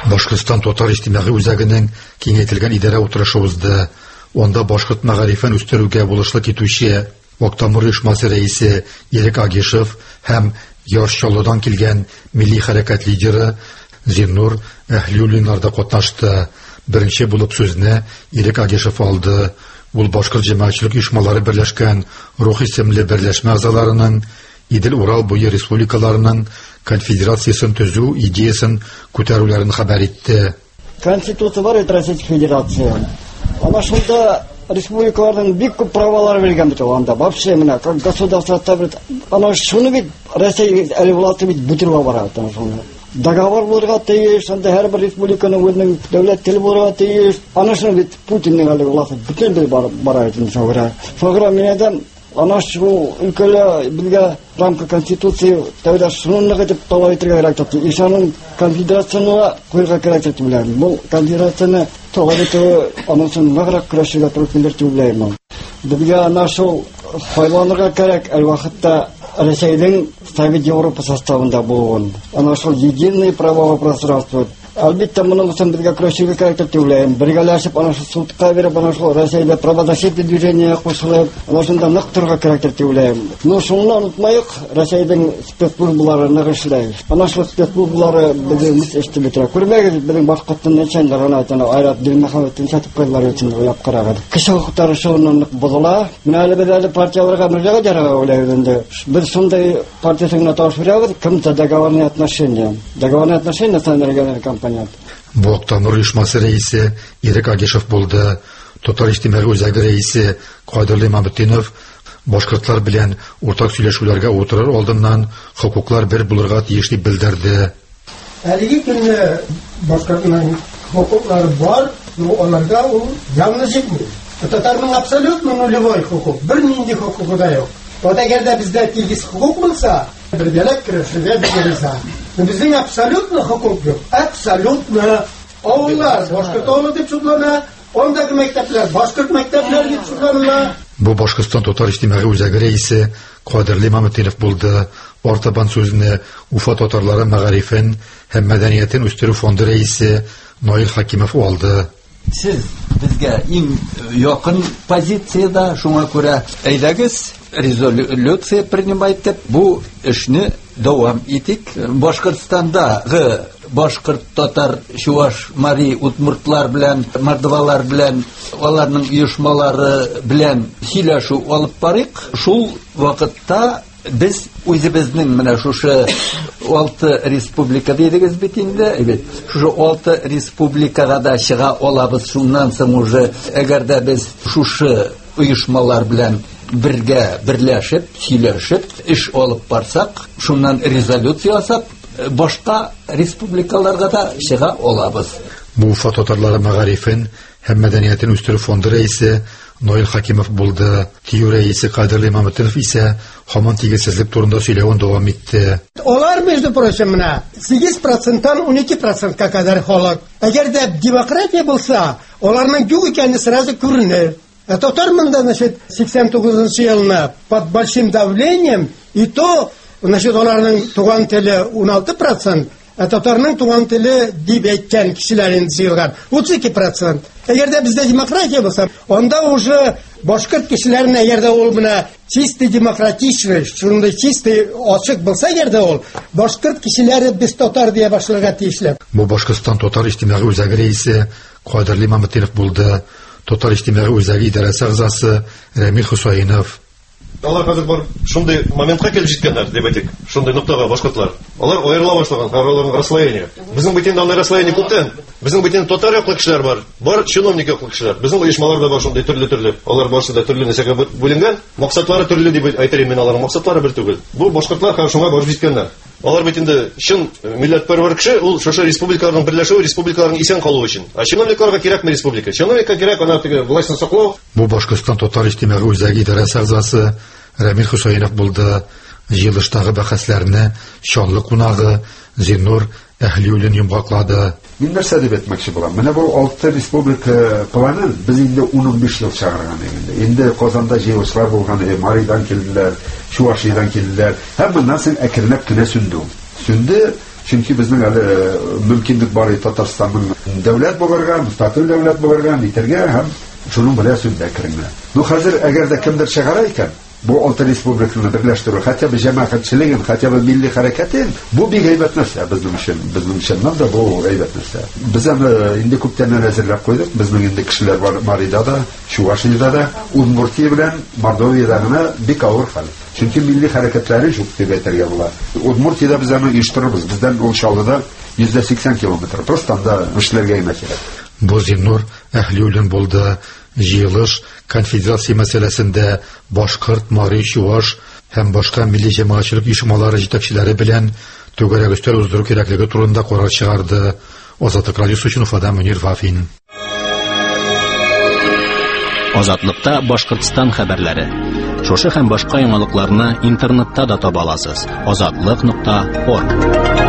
Башкортстан татар иҗтимагый үзәгенең киңәйтелгән идарә утырышы узды. Онда башкорт мәгарифен үстерүгә булышлык итүче Вактамыр оешмасы рәисе Ирек Агишев һәм Яршалыдан килгән милли хәрәкәт лидеры Зиннур Әһлиуллиннар да катнашты. Беренче булып сүзне Ирек Агишев алды. Ул башкорт җәмәгатьчелек оешмалары берләшкән Рух исемле берләшмә әгъзаларының Идел-Урал буе республикаларының конфедерациясын төзү идеясын күтәрүләрен хәбәр итте. Конституция бар Российской Федерации. Ана шунда республикаларның бик күп правалары биргән бит анда. Вообще менә как государство табит. Ана шуны бит Россия әле власты бит бутырга бара торган шуны. Договор булырга тиеш, анда һәр бер республиканың үзенең дәүләт теле булырга тиеш. Ана шуны бит Путинның әле власты бүтән бара итен шугыра. Шугыра менәдән ана шу өлкәлә безгә рамка конституция тәүдә шуны дип талап итәргә кирәк тапты. Ишаның конфедерацияны куйырга кирәк дип беләм. Бу конфедерацияны талап итү анысын ныграк көрәшергә туры килер дип беләм. Безгә ана шу файланырга кирәк вакытта Россиянең Совет Европа составында булган. Ана шу единое правовое пространство. Әлбәттә моның өчен безгә көрәшергә кирәк дип беләм. Бергәләшеп ана шу судка биреп ана шу Россиядә правозащитный движение кушылып, ана шунда нык торырга кирәк дип беләм. Ну шуны онытмайык, Россиянең спецслужбалары нык эшләй. Ана шу спецслужбалары безнең эштә тора. Күрмәгез, безнең башкортның ничәндә гына Айрат Дилмөхәммәдтән сатып кайдылар өчен уйлап карагыз. Кеше хукуклары шуның нык бозыла. Менә әле без әле партияларга мөрәҗәгать ярага уйлайбыз. Без шундай партиясына таш бирәбез, кемдә договорные отношения. Договорные отношения санарга компания. Бу Вактамыр оешмасы рәисе Ирек Агишев булды. Татар иҗтимагый үзәге рәисе Кадерле Мамытдинов башкортлар белән уртак сөйләшүләргә утырыр алдыннан хукуклар бер булырга тиеш дип белдерде. Әлеге көнне башкортның хукуклары бар, аларга ул яңны җитми. Татарның абсолютно нулевой хукук, бер нинди хукугы да юк. Әгәр дә бездә тигез хукук булса, бергәләп көрәшергә бирелсә, безнең абсолютно хукук юк. Абсолютно авыллар башкорт авылы дип шутлана, ондагы мәктәпләр башкорт мәктәпләре дип шутлана. Бу Башкортстан татар иҗтимагый үзәге рәисе Кадерле Мамытдинов булды. Артабан сүзне Уфа татарлары мәгарифен һәм мәдәниятен үстерү фонды рәисе Наил Хакимов алды. Сез безгә иң якын позициядә, шуңа күрә әйдәгез резолюция принимать итеп бу эшне дәвам итик. Башкортстандагы башкорт, татар, чуаш, мари, удмуртлар белән, мордвалар белән, аларның оешмалары белән сөйләшү алып барыйк. Шул вакытта без үзебезнең менә шушы 6 республика дидегез бит инде. Шушы 6 республикага да чыга алабыз. Шуннан соң уже әгәр дә без шушы оешмалар белән бергә берләшеп, сөйләшеп, эш алып барсак, шуннан резолюция ясап, башка республикаларга да чыга алабыз. Бу Уфа татарлары мәгарифен һәм мәдәниятен үстерү фонды рәисе Наил Хакимов булды. ТИЮ рәисе Кадерле Мамытдинов исә һаман тигезсезлек турында сөйләвен дәвам итте. Алар между прочим менә 8%-тан 12%-ка кадәр халык. Әгәр дә демократия булса, аларның юк икәнне сразу күренер. Татар монда, значит, 89 елны под большим давлением, и то, значит, аларның туган теле 16%, татарның туган теле дип әйткән кешеләрен җыелган 32%. Әгәр дә бездә демократия булса, анда уже башкорт кешеләренә әгәр дә ул менә чисто демократичный, шундый чисто ачык булса, әгәр дә ул башкорт кешеләре без татар дия башларга тиешле. Бу Башкортстан татар иҗтимагый үзәге рәисе Кадерле Мамытдинов булды. Татар иҗтимагый үзәге идарәсе әгъзасы Рамил Хусаинов. Алар хәзер бар шундый моментка килеп җиткәннәр дип әйтик. Шундый ноктага башкортлар. Алар аерыла башлаган, аларның расслоение. Безнең битендә аны расслоение күптән. Безнең битендә татар яклы кешеләр бар. Бар чиновник яклы кешеләр. Безнең оешмалар да бар шундый төрле-төрле. Алар барсы да төрле нәрсәгә бүленгән. Максатлары төрле дип әйтәм мин, аларның максатлары бер түгел. Бу башкортлар һәм шуңа барып җиткәннәр. Алар битендә чын милләтпәрвәр кеше, ул шушы республикаларның берләшүе, республикаларның исән калуы өчен. А чиновникларга кирәкме республика? Чиновникка кирәк ана теге властьны саклау. Бу Башкортстан татар иҗтимагый үзәге идарәсе әгъзасы Рамил Хусаинов булды. Җыелыштагы бәхәсләрне шанлы кунагы Зиннур Әһлиуллин йомгаклады. Мин нәрсә дип әйтмәкче булам? Менә бу 6 республика планын без инде 15 ел чыгарган инде. Инде Казанда җыелышлар булган, Маридан килделәр, Чувашиядән килделәр. Һәм моннан соң әкренләп кенә сүнде. Чөнки безнең әле мөмкинлек бар Татарстанның дәүләт булырга, мустaqil дәүләт булырга, нитәргә һәм шуның белән сүндә керергә. Хәзер әгәр дә кемдер чыгара икән, бу алты республиканы берләштерү, хәтта бу җәмәгатьчелеген, хәтта бу милли хәрәкәтен, бу бик әйбәт нәрсә безнең өчен да бу әйбәт нәрсә. Без инде күптән әзерләп куйдык. Безнең инде кешеләр бар Марида да, Чувашиядә да, Удмуртия белән Мордовиядә генә бик авыр хәл. Чөнки милли хәрәкәтләре юк дип әйтергә була. Удмуртиядә без аны оештырырбыз. Бездән ул Чаллыда 180 километр. Просто анда эшләргә генә кирәк. Бу Зиннур Әхлиуллин булды. Җыелыш конфедерация мәсьәләсендә башкорт, мари, чуаш һәм башка милли җәмәгатьчелек оешмалары җитәкчеләре белән түгәрәк өстәл уздыру кирәклеге турында карар чыгарды. Азатлык радиосы өчен Уфадан Мөнир Вафин. Азатлыкта Башкортстан хәбәрләре. Шушы һәм башка яңалыкларны интернетта да таба аласыз. Азатлык.орг